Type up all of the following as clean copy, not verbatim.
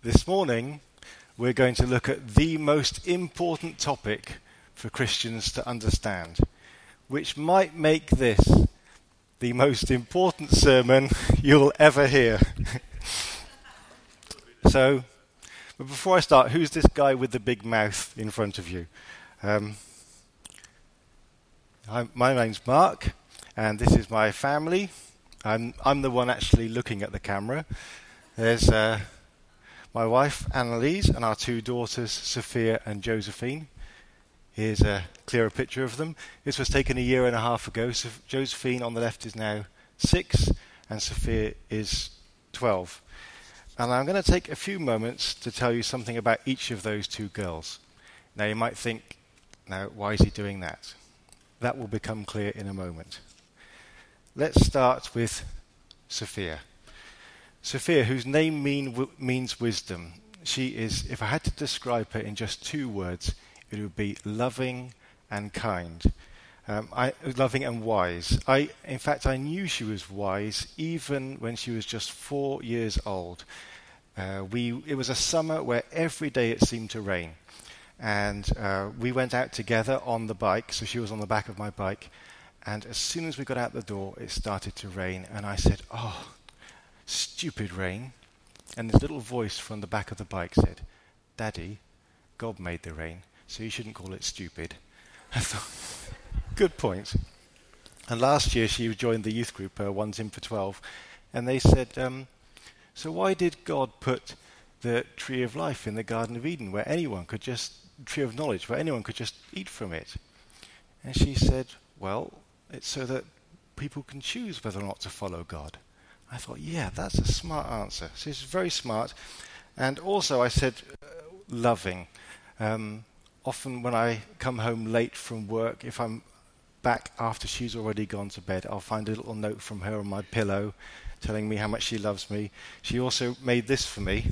This morning, we're going to look at the most important topic for Christians to understand, which might make this the most important sermon you'll ever hear. But before I start, who's this guy with the big mouth in front of you? My name's Mark, and this is my family. I'm the one actually looking at the camera. There's my wife, Annalise, and our two daughters, Sophia and Josephine. Here's a clearer picture of them. This was taken a year and a half ago. So Josephine on the left is now 6, and Sophia is 12. And I'm going to take a few moments to tell you something about each of those two girls. Now you might think, now why is he doing that? That will become clear in a moment. Let's start with Sophia. Sophia, whose name means wisdom. She is, if I had to describe her in just 2 words, it would be loving and kind. Loving and wise. In fact, I knew she was wise even when she was just 4 years old. It was a summer where every day it seemed to rain. And we went out together on the bike, so she was on the back of my bike. And as soon as we got out the door, it started to rain. And I said, "Oh, stupid rain." And this little voice from the back of the bike said, "Daddy, God made the rain, so you shouldn't call it stupid." I thought, good point. And last year she joined the youth group, One's in for 12, and they said, so why did God put the tree of life in the Garden of Eden, tree of knowledge, where anyone could just eat from it? And she said, well, it's so that people can choose whether or not to follow God. I thought, yeah, that's a smart answer. So it's very smart. And also I said, loving. Often when I come home late from work, if I'm back after she's already gone to bed, I'll find a little note from her on my pillow telling me how much she loves me. She also made this for me.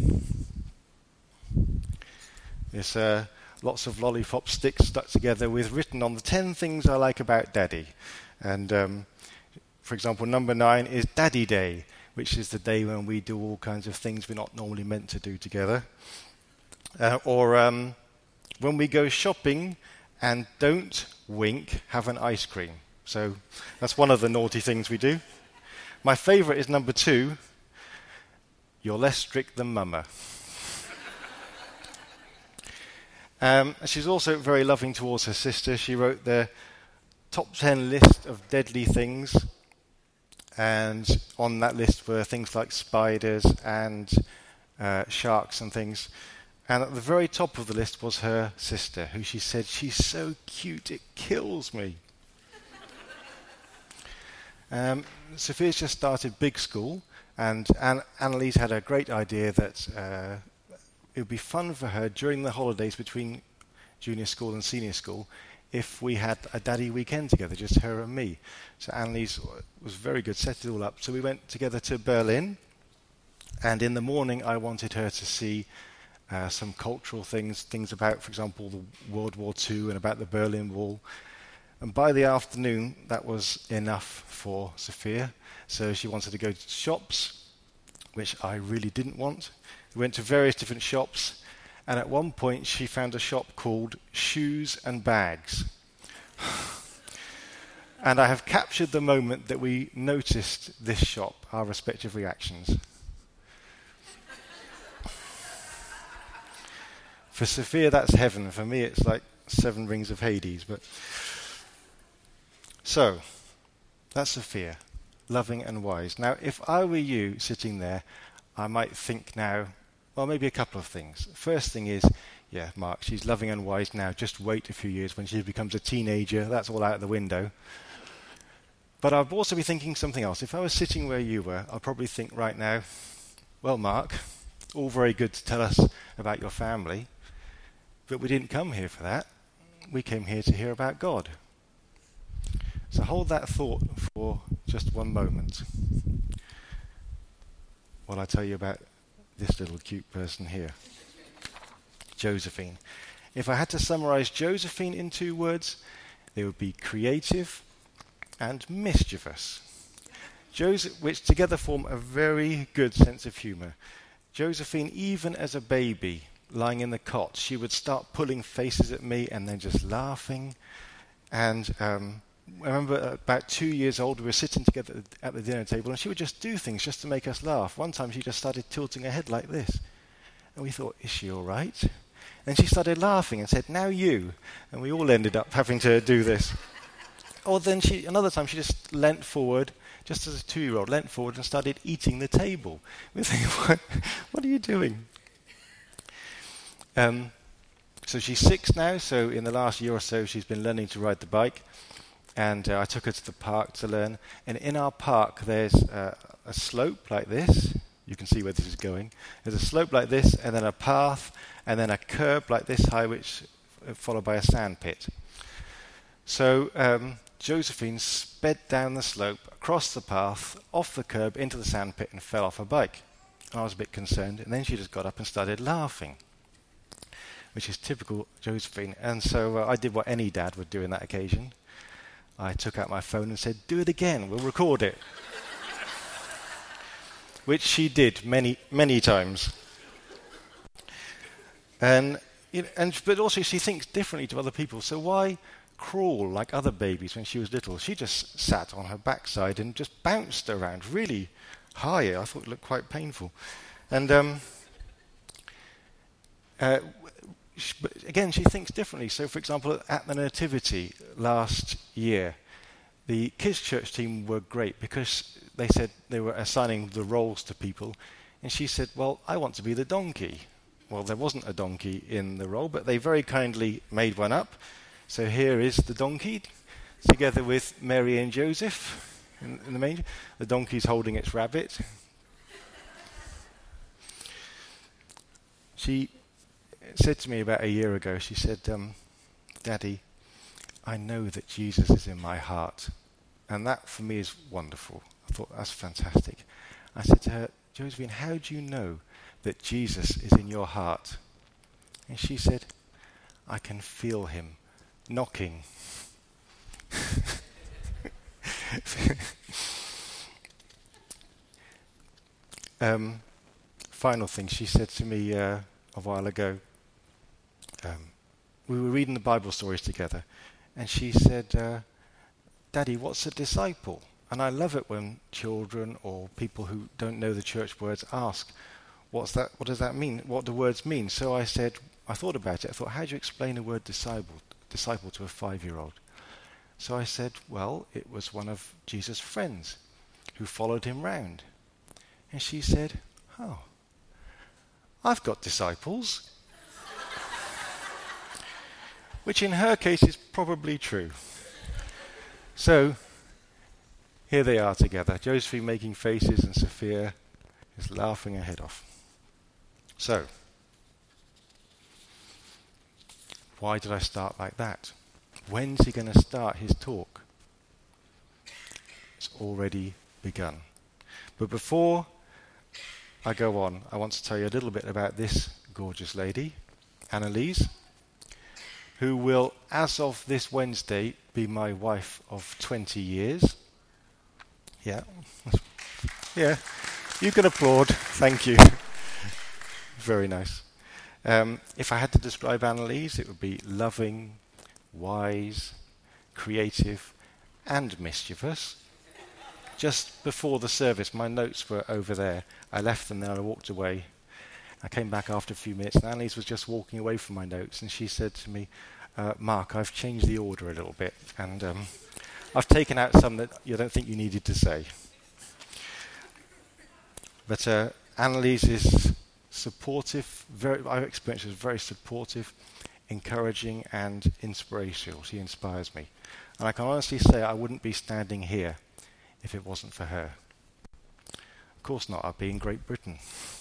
It's lots of lollipop sticks stuck together with written on the 10 things I like about Daddy. And for example, number 9 is Daddy Day, which is the day when we do all kinds of things we're not normally meant to do together. Or when we go shopping and don't wink, have an ice cream. So that's one of the naughty things we do. My favourite is number 2, you're less strict than Mama. She's also very loving towards her sister. She wrote the top 10 list of deadly things, and on that list were things like spiders and sharks and things. And at the very top of the list was her sister, who she said, "She's so cute, it kills me." Sophia's just started big school, and Annalise had a great idea that it would be fun for her during the holidays between junior school and senior school if we had a daddy weekend together, just her and me. So Annalise was very good, set it all up. So we went together to Berlin, and in the morning I wanted her to see some cultural things about, for example, the World War II and about the Berlin Wall. And by the afternoon, that was enough for Sophia. So she wanted to go to shops, which I really didn't want. We went to various different shops, and at one point she found a shop called Shoes and Bags. And I have captured the moment that we noticed this shop, our respective reactions. For Sophia, that's heaven. For me, it's like 7 rings of Hades. So, that's Sophia, loving and wise. Now, if I were you sitting there, I might think now, well, maybe a couple of things. First thing is, yeah, Mark, she's loving and wise now. Just wait a few years when she becomes a teenager. That's all out the window. But I'd also be thinking something else. If I was sitting where you were, I'd probably think right now, well, Mark, all very good to tell us about your family, but we didn't come here for that. We came here to hear about God. So hold that thought for just one moment while I tell you about this little cute person here, Josephine. If I had to summarize Josephine in 2 words, they would be creative and mischievous, which together form a very good sense of humour. Josephine, even as a baby, lying in the cot, she would start pulling faces at me and then just laughing. And I remember about 2 years old, we were sitting together at the dinner table, and she would just do things just to make us laugh. One time she just started tilting her head like this. And we thought, is she all right? And she started laughing and said, now you. And we all ended up having to do this. Or then another time she just leant forward, just as a 2-year-old, leant forward and started eating the table. We think, what are you doing? So she's 6 now, so in the last year or so she's been learning to ride the bike. And I took her to the park to learn. And in our park there's a slope like this. You can see where this is going. There's a slope like this, and then a path, and then a curb like this high, which followed by a sand pit. So Josephine sped down the slope, across the path, off the curb, into the sand pit, and fell off her bike. And I was a bit concerned, and then she just got up and started laughing, which is typical Josephine. And so I did what any dad would do in that occasion. I took out my phone and said, do it again, we'll record it. Which she did many, many times. But also she thinks differently to other people. So why crawl like other babies when she was little? She just sat on her backside and just bounced around really high. I thought it looked quite painful. And but again, she thinks differently. So, for example, at the Nativity last year, the kids' church team were great because they said they were assigning the roles to people. And she said, well, I want to be the donkey. Well, there wasn't a donkey in the role, but they very kindly made one up. So here is the donkey, together with Mary and Joseph in the manger. The donkey's holding its rabbit. She said to me about a year ago, she said, Daddy, I know that Jesus is in my heart. And that for me is wonderful. I thought, that's fantastic. I said to her, Josephine, how do you know that Jesus is in your heart? And she said, I can feel him knocking. Final thing, she said to me a while ago, we were reading the Bible stories together, and she said, Daddy, what's a disciple? And I love it when children or people who don't know the church words ask, what does that mean? What do words mean? So I said, I thought about it. I thought, how do you explain the word disciple to a 5-year-old? So I said, well, it was one of Jesus' friends who followed him round. And she said, oh, I've got disciples. Which in her case is probably true. So, here they are together. Josephine making faces and Sophia is laughing her head off. So, why did I start like that? When's he going to start his talk? It's already begun. But before I go on, I want to tell you a little bit about this gorgeous lady, Annalise, who will, as of this Wednesday, be my wife of 20 years. Yeah. Yeah. You can applaud. Thank you. Very nice. If I had to describe Annalise, it would be loving, wise, creative, and mischievous. Just before the service, my notes were over there. I left them there and I walked away. I came back after a few minutes, and Annalise was just walking away from my notes, and she said to me, Mark, I've changed the order a little bit, and I've taken out some that you don't think you needed to say. But Annalise is supportive, I've experienced her as very supportive, encouraging, and inspirational. She inspires me. And I can honestly say I wouldn't be standing here if it wasn't for her. Of course not, I'd be in Great Britain.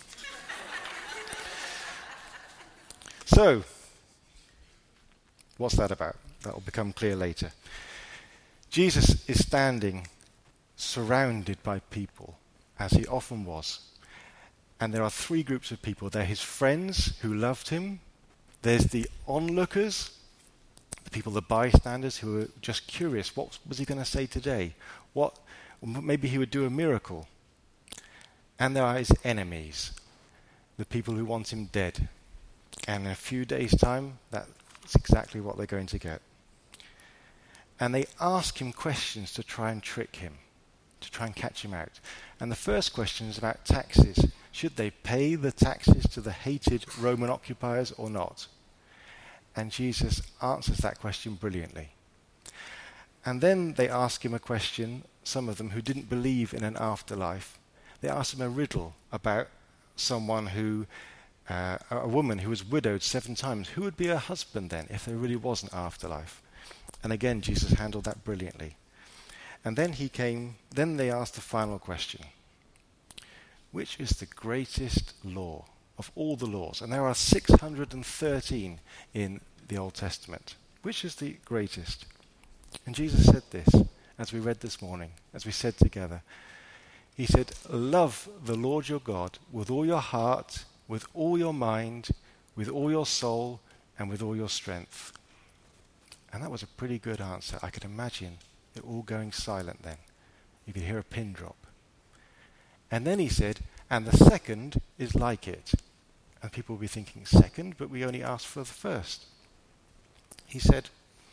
So, what's that about? That will become clear later. Jesus is standing surrounded by people, as he often was. And there are 3 groups of people. They're his friends who loved him. There's the onlookers, the people, the bystanders who were just curious. What was he going to say today? Maybe he would do a miracle. And there are his enemies. the people who want him dead. And in a few days' time, that's exactly what they're going to get. And they ask him questions to try and trick him, to try and catch him out. And the first question is about taxes. Should they pay the taxes to the hated Roman occupiers or not? And Jesus answers that question brilliantly. And then they ask him a question, some of them who didn't believe in an afterlife. They asked him a riddle about someone who, a woman who was widowed 7 times. Who would be her husband then if there really was an afterlife? And again, Jesus handled that brilliantly. And then they asked the final question. Which is the greatest law of all the laws? And there are 613 in the Old Testament. Which is the greatest? And Jesus said this, as we read this morning, as we said together. He said, love the Lord your God with all your heart, with all your mind, with all your soul, and with all your strength. And that was a pretty good answer. I could imagine it all going silent then. You could hear a pin drop. And then he said, and the second is like it. And people will be thinking, second? But we only asked for the first. He said,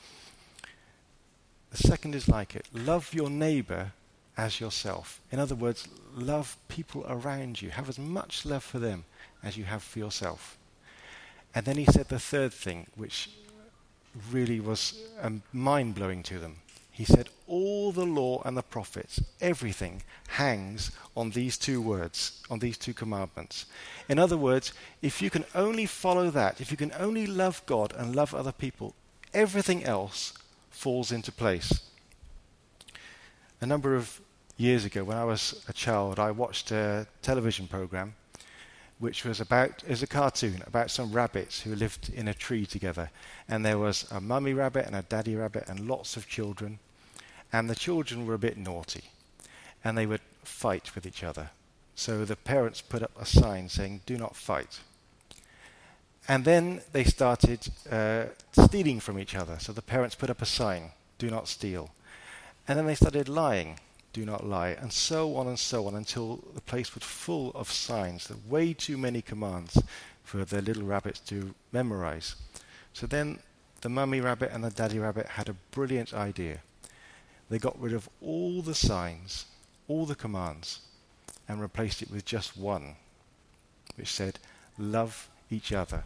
the second is like it. Love your neighbour as yourself. In other words, love people around you. Have as much love for them as you have for yourself. And then he said the third thing, which really was mind-blowing to them. He said, all the law and the prophets, everything hangs on these 2 words, on these 2 commandments. In other words, if you can only follow that, if you can only love God and love other people, everything else falls into place. A number of years ago, when I was a child, I watched a television program which was a cartoon about some rabbits who lived in a tree together. And there was a mummy rabbit and a daddy rabbit and lots of children. And the children were a bit naughty. And they would fight with each other. So the parents put up a sign saying, do not fight. And then they started stealing from each other. So the parents put up a sign, do not steal. And then they started lying, do not lie, and so on until the place was full of signs, way too many commands for the little rabbits to memorize. So then the mummy rabbit and the daddy rabbit had a brilliant idea. They got rid of all the signs, all the commands, and replaced it with just one, which said, love each other.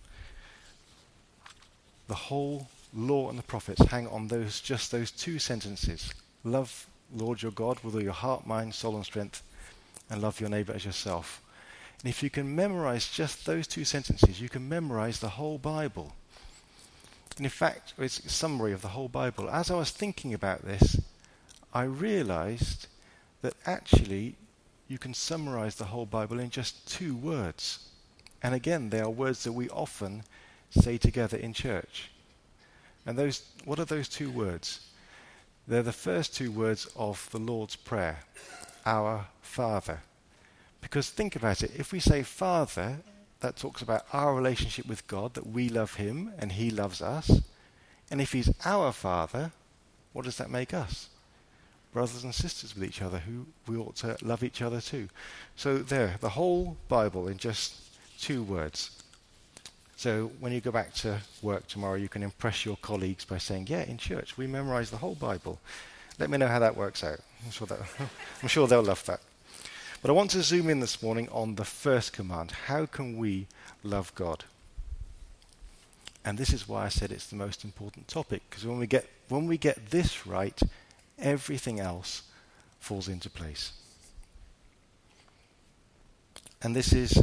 The whole law and the prophets hang on those 2 sentences. Love Lord your God with all your heart, mind, soul and strength, and love your neighbour as yourself. And if you can memorize just those 2 sentences, you can memorize the whole Bible. And in fact, it's a summary of the whole Bible. As I was thinking about this, I realized that actually you can summarize the whole Bible in just 2 words. And again, they are words that we often say together in church. And what are those 2 words? They're the first 2 words of the Lord's Prayer, our Father. Because think about it, if we say Father, that talks about our relationship with God, that we love him and he loves us. And if he's our Father, what does that make us? Brothers and sisters with each other, who we ought to love each other too. So there, the whole Bible in just 2 words. So when you go back to work tomorrow, you can impress your colleagues by saying, yeah, in church we memorize the whole Bible. Let me know how that works out. I'm sure they'll love that. But I want to zoom in this morning on the first command. How can we love God? And this is why I said it's the most important topic, because when we get this right, everything else falls into place. And this is,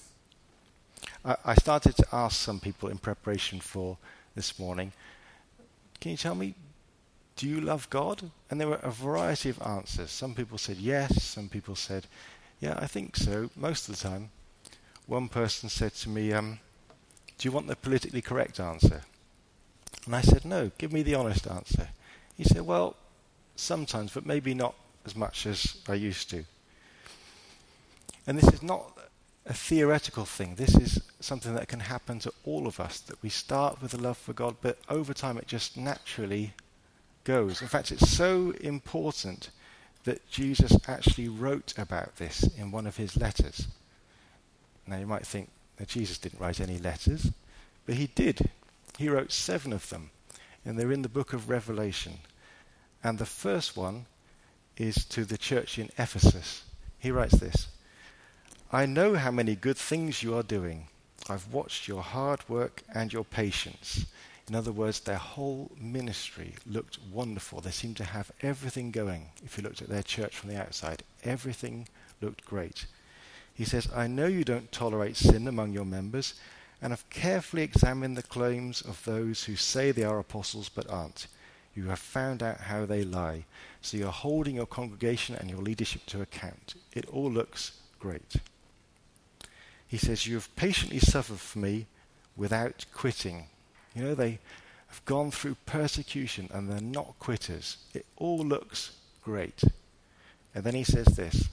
I started to ask some people in preparation for this morning, can you tell me, do you love God? And there were a variety of answers. Some people said yes, some people said, yeah, I think so, most of the time. One person said to me, do you want the politically correct answer? And I said, no, give me the honest answer. He said, well, sometimes, but maybe not as much as I used to. And this is not a theoretical thing. This is something that can happen to all of us, that we start with a love for God, but over time it just naturally goes. In fact, it's so important that Jesus actually wrote about this in one of his letters. Now you might think that Jesus didn't write any letters, but he did. He wrote 7 of them, and they're in the book of Revelation. And the first one is to the church in Ephesus. He writes this: I know how many good things you are doing. I've watched your hard work and your patience. In other words, their whole ministry looked wonderful. They seemed to have everything going. If you looked at their church from the outside, everything looked great. He says, I know you don't tolerate sin among your members, and have carefully examined the claims of those who say they are apostles but aren't. You have found out how they lie. So you're holding your congregation and your leadership to account. It all looks great. He says, you have patiently suffered for me without quitting. You know, they have gone through persecution and they're not quitters. It all looks great. And then he says this: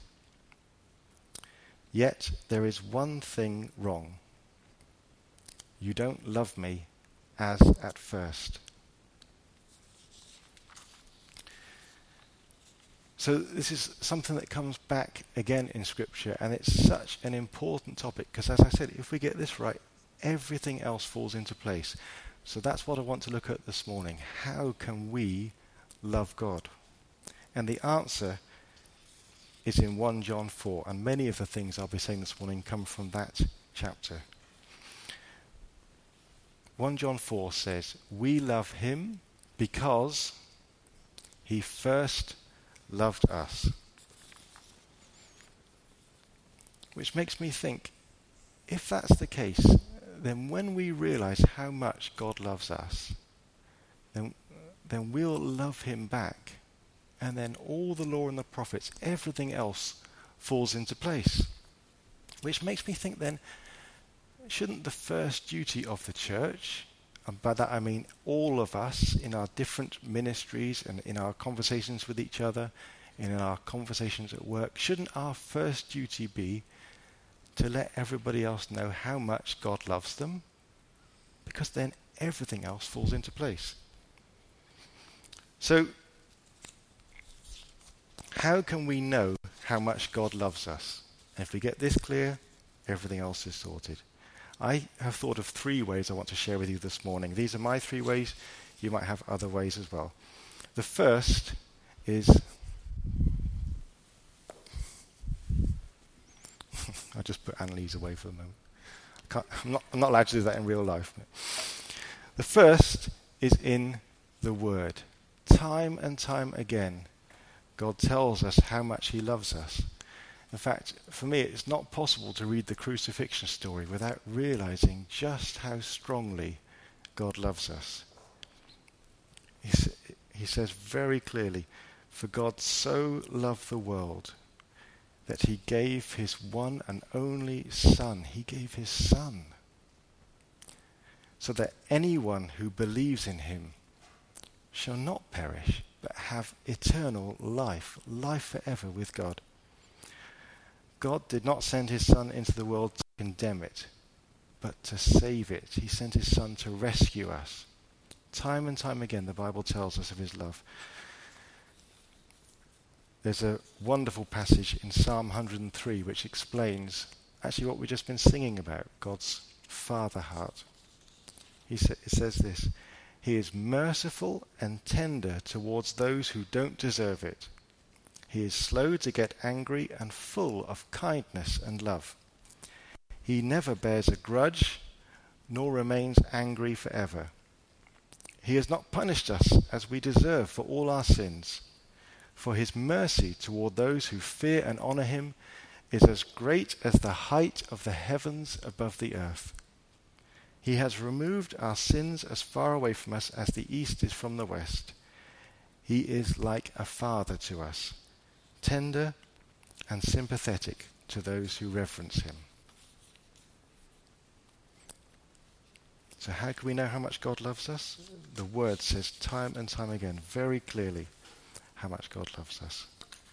yet there is one thing wrong. You don't love me as at first. So this is something that comes back again in Scripture, and it's such an important topic because, as I said, if we get this right, everything else falls into place. So that's what I want to look at this morning. How can we love God? And the answer is in 1 John 4, and many of the things I'll be saying this morning come from that chapter. 1 John 4 says, we love him because he first loved us. Which makes me think, if that's the case, then when we realize how much God loves us, then we'll love him back. And then all the law and the prophets, everything else falls into place. Which makes me think then, shouldn't the first duty of the church, and by that I mean all of us in our different ministries and in our conversations with each other, and in our conversations at work, shouldn't our first duty be to let everybody else know how much God loves them? Because then everything else falls into place. So, how can we know how much God loves us? And if we get this clear, everything else is sorted. I have thought of 3 ways I want to share with you this morning. These are my 3 ways. You might have other ways as well. The first is... I just put Annalise away for the moment. I'm not allowed to do that in real life. The first is in the Word. Time and time again, God tells us how much he loves us. In fact, for me, it's not possible to read the crucifixion story without realizing just how strongly God loves us. He says very clearly, for God so loved the world that he gave his one and only Son. He gave his Son. So that anyone who believes in him shall not perish, but have eternal life, life forever with God. God did not send his Son into the world to condemn it, but to save it. He sent his Son to rescue us. Time and time again, the Bible tells us of his love. There's a wonderful passage in Psalm 103 which explains actually what we've just been singing about, God's Father heart. It says this: he is merciful and tender towards those who don't deserve it. He is slow to get angry and full of kindness and love. He never bears a grudge, nor remains angry forever. He has not punished us as we deserve for all our sins. For his mercy toward those who fear and honor him is as great as the height of the heavens above the earth. He has removed our sins as far away from us as the east is from the west. He is like a father to us, tender and sympathetic to those who reverence him. So how can we know how much God loves us? The Word says time and time again, very clearly, how much God loves us.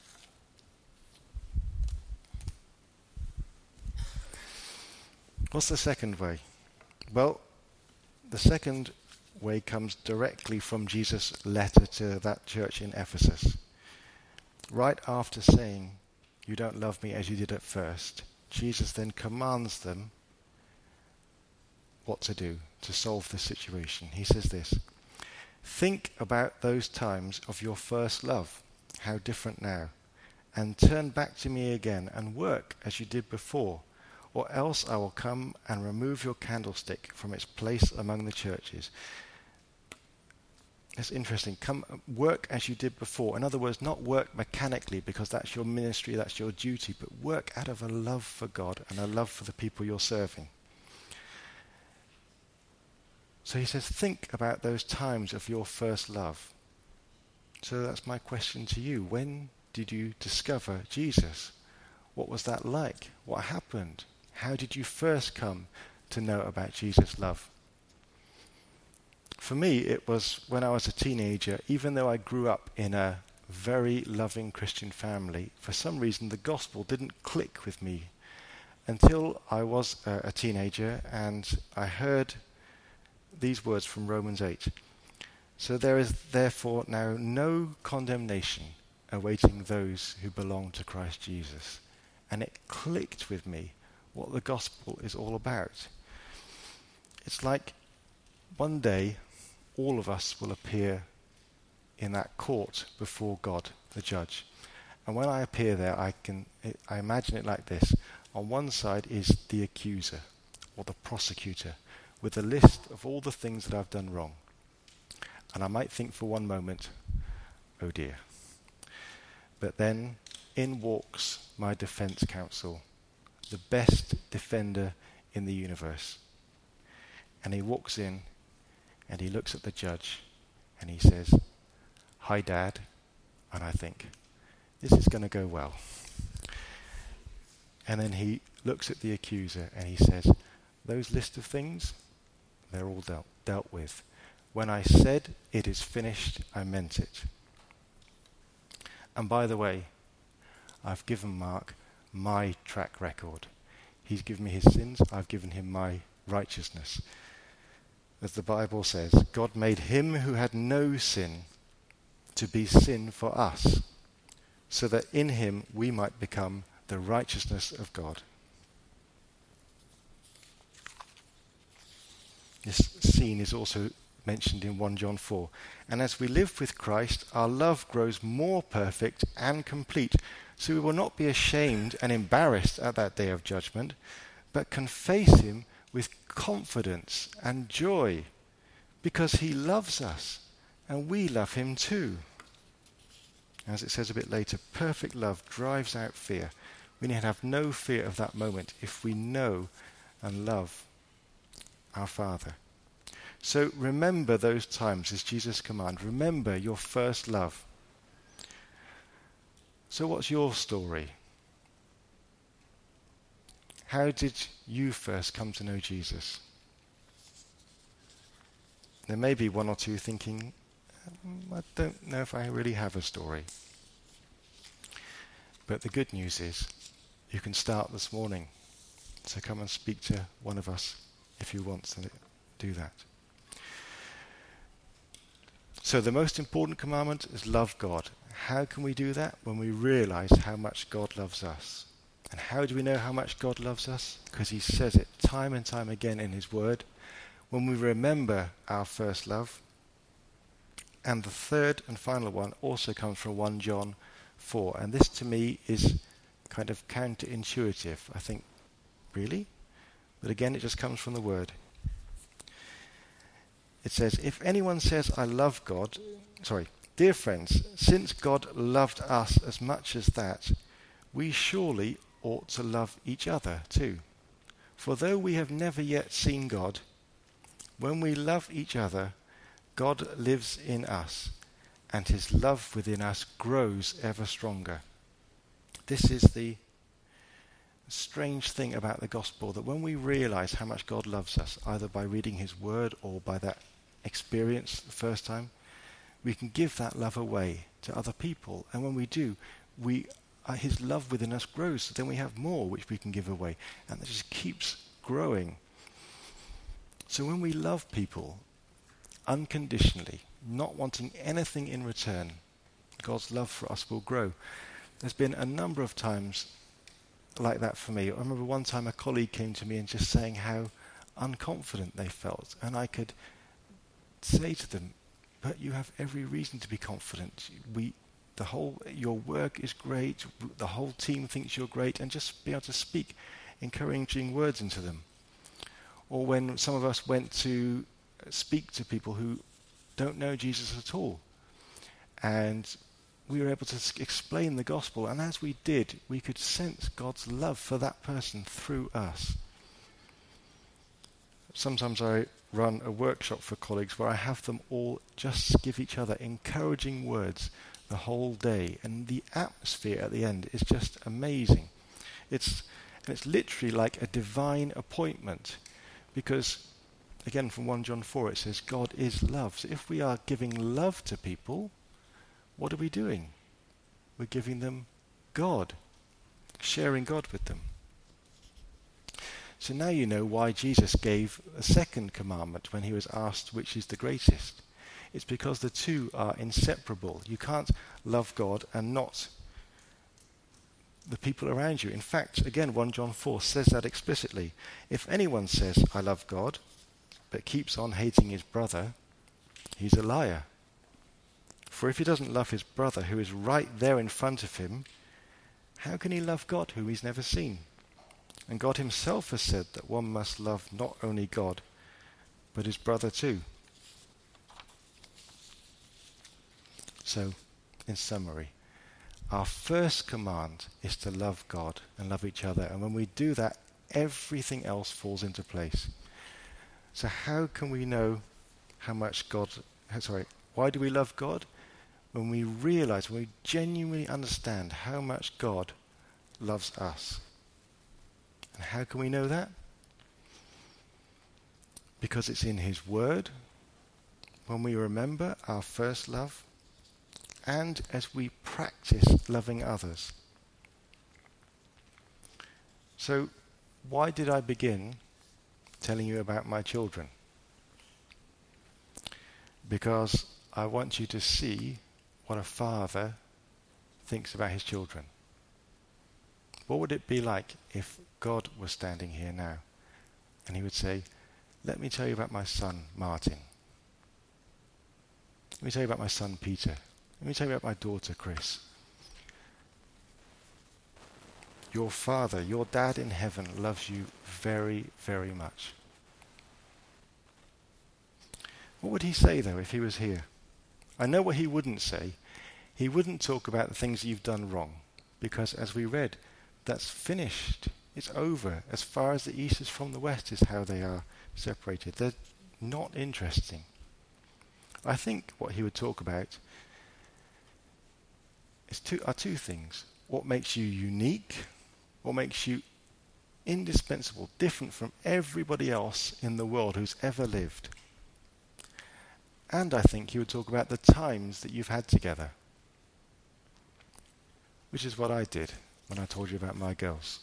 What's the second way? Well, the second way comes directly from Jesus' letter to that church in Ephesus. Right after saying, you don't love me as you did at first, Jesus then commands them what to do to solve the situation. He says this: think about those times of your first love, how different now, and turn back to me again and work as you did before, or else I will come and remove your candlestick from its place among the churches. It's interesting. Come work as you did before. In other words, not work mechanically because that's your ministry, that's your duty, but work out of a love for God and a love for the people you're serving. So he says, think about those times of your first love. So that's my question to you. When did you discover Jesus? What was that like? What happened? How did you first come to know about Jesus' love? For me, it was when I was a teenager. Even though I grew up in a very loving Christian family, for some reason the gospel didn't click with me until I was a teenager and I heard these words from Romans 8. So there is therefore now no condemnation awaiting those who belong to Christ Jesus. And it clicked with me what the gospel is all about. It's like one day all of us will appear in that court before God, the judge. And when I appear there, I imagine it like this. On one side is the accuser, or the prosecutor, with a list of all the things that I've done wrong. And I might think for one moment, oh dear. But then in walks my defense counsel, the best defender in the universe. And he walks in and he looks at the judge and he says, "Hi, Dad." And I think, this is going to go well. And then he looks at the accuser and he says, "Those list of things, they're all dealt with. When I said it is finished, I meant it." And by the way, I've given Mark my track record. He's given me his sins, I've given him my righteousness. As the Bible says, God made him who had no sin to be sin for us, so that in him we might become the righteousness of God. This scene is also mentioned in 1 John 4. And as we live with Christ, our love grows more perfect and complete, so we will not be ashamed and embarrassed at that day of judgment, but can face him with confidence and joy, because he loves us and we love him too. As it says a bit later, perfect love drives out fear. We need to have no fear of that moment if we know and love our Father. So remember those times as Jesus commanded. Remember your first love. So what's your story? How did you first come to know Jesus? There may be one or two thinking, I don't know if I really have a story. But the good news is you can start this morning. So come and speak to one of us if you want to do that. So the most important commandment is love God. How can we do that? When we realize how much God loves us. And how do we know how much God loves us? Because he says it time and time again in his word. When we remember our first love. And the third and final one also comes from 1 John 4. And this to me is kind of counterintuitive. I think, really? But again, it just comes from the word. It says, if anyone says, I love God, dear friends, since God loved us as much as that, we surely ought to love each other too. For though we have never yet seen God, when we love each other, God lives in us, and his love within us grows ever stronger. This is the strange thing about the gospel, that when we realize how much God loves us, either by reading his word or by that experience the first time, we can give that love away to other people. And when we do, his love within us grows, so then we have more which we can give away. And it just keeps growing. So when we love people unconditionally, not wanting anything in return, God's love for us will grow. There's been a number of times like that for me. I remember one time a colleague came to me and just saying how unconfident they felt, and I could say to them, but you have every reason to be confident. Your work is great, the whole team thinks you're great, and just be able to speak encouraging words into them. Or when some of us went to speak to people who don't know Jesus at all, and we were able to explain the gospel, and as we did, we could sense God's love for that person through us. Sometimes I run a workshop for colleagues where I have them all just give each other encouraging words the whole day, and the atmosphere at the end is just amazing. It's literally like a divine appointment, because again from 1 John 4 it says God is love. So if we are giving love to people, what are we doing? We're giving them God, sharing God with them. So now you know why Jesus gave a second commandment when he was asked which is the greatest. It's because the two are inseparable. You can't love God and not the people around you. In fact, again, 1 John 4 says that explicitly. If anyone says, I love God, but keeps on hating his brother, he's a liar. For if he doesn't love his brother who is right there in front of him, how can he love God whom he's never seen? And God himself has said that one must love not only God, but his brother too. So, in summary, our first command is to love God and love each other. And when we do that, everything else falls into place. So how can we know why do we love God? When we realize, when we genuinely understand how much God loves us. And how can we know that? Because it's in his word, when we remember our first love, and as we practice loving others. So, why did I begin telling you about my children? Because I want you to see what a father thinks about his children. What would it be like if God was standing here now and he would say, let me tell you about my son Martin. Let me tell you about my son Peter. Let me tell you about my daughter Chris. Your father, your dad in heaven loves you very, very much. What would he say though if he was here? I know what he wouldn't say. He wouldn't talk about the things you've done wrong, because as we read, that's finished. It's over. As far as the east is from the west is how they are separated. They're not interesting. I think what he would talk about are two things. What makes you unique, what makes you indispensable, different from everybody else in the world who's ever lived. And I think he would talk about the times that you've had together, which is what I did when I told you about my girls.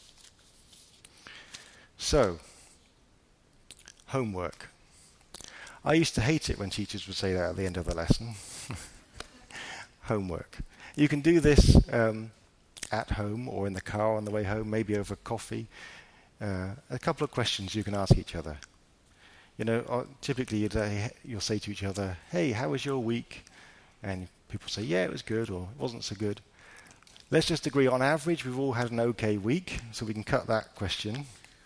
So, homework. I used to hate it when teachers would say that at the end of the lesson. Homework. You can do this at home or in the car on the way home, maybe over coffee. A couple of questions you can ask each other. You know, typically you'll say to each other, hey, how was your week? And people say, yeah, it was good, or it wasn't so good. Let's just agree on average we've all had an okay week, so we can cut that question.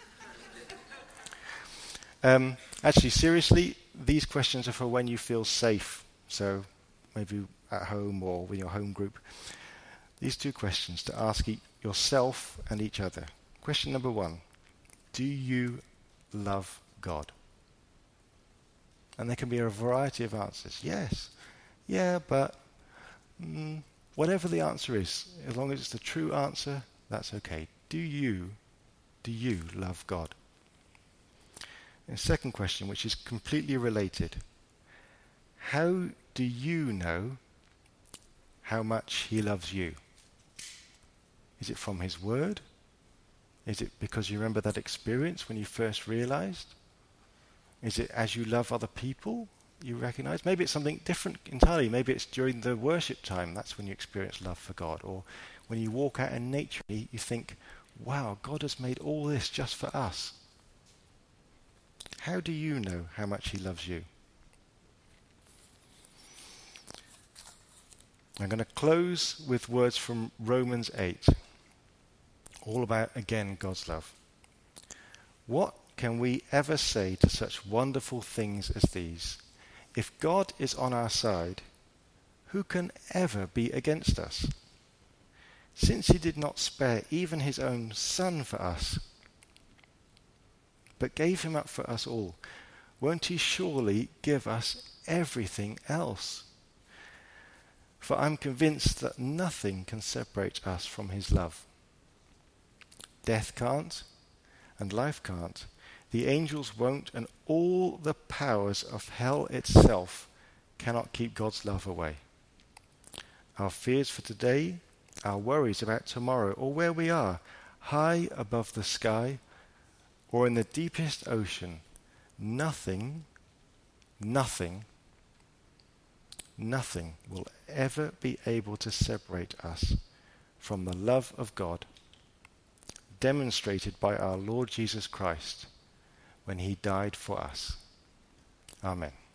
Actually, seriously, these questions are for when you feel safe. So maybe at home or with your home group. These two questions to ask yourself and each other. Question number 1, do you love God? And there can be a variety of answers. Yes, yeah, but whatever the answer is, as long as it's the true answer, that's okay. Do you love God? And second question, which is completely related. How do you know how much he loves you? Is it from his word? Is it because you remember that experience when you first realized? Is it as you love other people you recognize? Maybe it's something different entirely. Maybe it's during the worship time. That's when you experience love for God. Or when you walk out in nature, you think, wow, God has made all this just for us. How do you know how much he loves you? I'm going to close with words from Romans 8, all about, again, God's love. What can we ever say to such wonderful things as these? If God is on our side, who can ever be against us? Since he did not spare even his own Son for us, but gave him up for us all, won't he surely give us everything else? For I'm convinced that nothing can separate us from his love. Death can't, and life can't. The angels won't, and all the powers of hell itself cannot keep God's love away. Our fears for today, our worries about tomorrow, or where we are, high above the sky, or in the deepest ocean, nothing will ever be able to separate us from the love of God, demonstrated by our Lord Jesus Christ when he died for us. Amen.